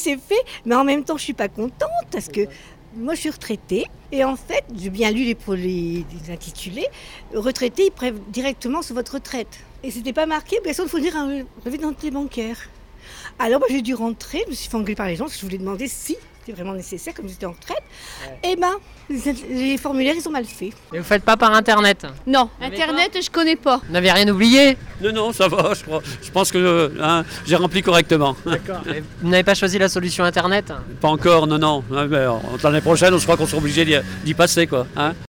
c'est fait, mais en même temps, je suis pas contente parce que moi, je suis retraitée et en fait, j'ai bien lu les intitulés. Retraités, ils prennent directement sur votre retraite. Et c'était pas marqué, bien sûr, il faut dire un relevé d'identité bancaire. Alors, moi, j'ai dû rentrer, je me suis fait engueuler par les gens parce que je voulais demander si c'était vraiment nécessaire, comme j'étais en retraite. Ouais. Et les formulaires, ils sont mal faits. Et vous faites pas par Internet? Non, Internet, je connais pas. Vous n'avez rien oublié? Non, ça va, je pense que j'ai rempli correctement. D'accord. Vous n'avez pas choisi la solution Internet? Pas encore, non. Mais l'année prochaine, je crois qu'on sera obligé d'y passer, quoi.